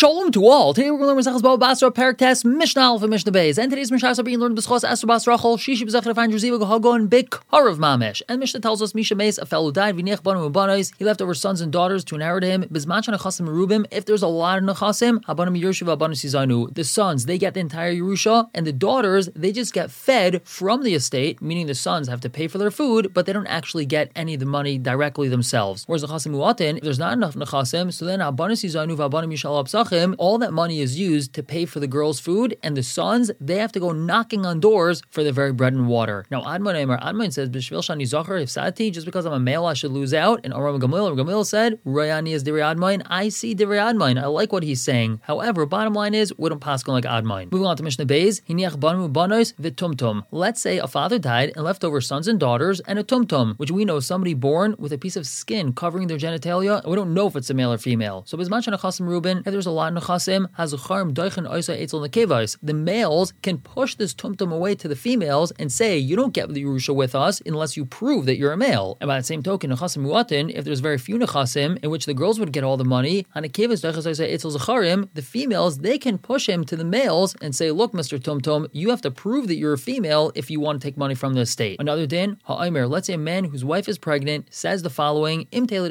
Shalom to all. Today we're going to learn Masechus Baba Basra Parak Test Mishnah Alpha Mishnah Beis. And today's Mishnah is being learned B'schos Esther Bas Rachel Shishi B'Zechar Find Jeziva Gohagon B'Karav Mamesh. And Mishnah tells us Misha Meis, a fellow died V'nech Banu Ubanos. He left over sons and daughters to inherit him. Bizman Nechasim Merubim. If there's a lot of Nechasim, Habanim Yerusha V'Abanos Yizanu. The sons they get the entire Yerusha, and the daughters they just get fed from the estate. Meaning the sons have to pay for their food, but they don't actually get any of the money directly themselves. Whereas the Chasim Muatin, if there's not enough Nechasim, so then Habanos Yizanu V'Abanim Yishal Absachim. All that money is used to pay for the girls' food, and the sons, they have to go knocking on doors for the very bread and water. Now, Admon says, B'shvil shani zachar ifsati, just because I'm a male, I should lose out. And Aram Gamil said, Rayani is Divrei Admon. I see Divrei Admon. I like what he's saying. However, bottom line is, we don't pass like Admon. Moving on to Mishnah Beis, Hiniach banu banos v'tumtum. Let's say a father died and left over sons and daughters and a tumtum, which we know is somebody born with a piece of skin covering their genitalia, and we don't know if it's a male or female. So, Bizman Nechasim Reuben, if there's a lot of Nechasim, the males can push this tumtum away to the females and say, you don't get the Yerusha with us unless you prove that you're a male. And by the same token, Nechasim Muatin, if there's very few Nechasim in which the girls would get all the money, the females, they can push him to the males and say, look, Mr. Tumtum, you have to prove that you're a female if you want to take money from the estate. Another din, let's say a man whose wife is pregnant says the following,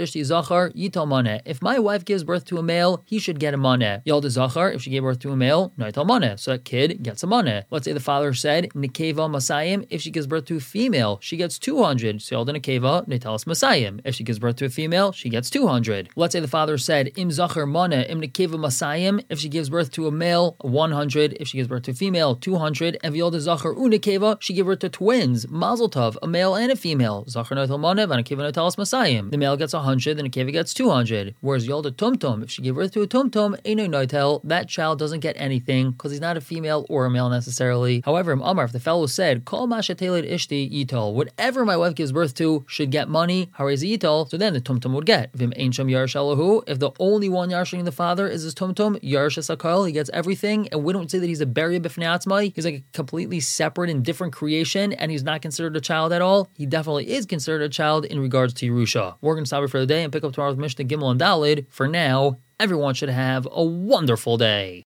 if my wife gives birth to a male, he should get a maneh. If she gave birth to a male, noital maneh. So that kid gets a maneh. Let's say the father said, Nekeva Masayim, if she gives birth to a female, she gets 200. So Yalda Nekeva, Netalas Masayim. If she gives birth to a female, she gets 200. Let's say the father said, Im Zachar Maneh, Im Nekeva Masayim, if she gives birth to a male, 100. If she gives birth to a female, 200. And Yalda Zachar Unekeva, she gave birth to twins, Mazel Tov, a male and a female. Zachar Noital Maneh, Vanekeva Netalas Masayim. The male gets 100, the Nekeva gets 200. Whereas Yalda Tumtum, if she gave birth to a Tumtum, Eino Noitel, that child doesn't get anything because he's not a female or a male necessarily. However, if the fellow said, Kol masheteled ishti yitol, whatever my wife gives birth to should get money, harez yitol, so then the tumtum would get. Vim ein sham yarsha lahu, if the only one yarshing the father is his tumtum, yarsha sakal, he gets everything, and we don't say that he's a beria b'fnei atzmai, he's like a completely separate and different creation, and he's not considered a child at all. He definitely is considered a child in regards to Yerusha. We're going to stop it for the day and pick up tomorrow's Mishnah Gimel and Dalid. For now, everyone should have a wonderful day.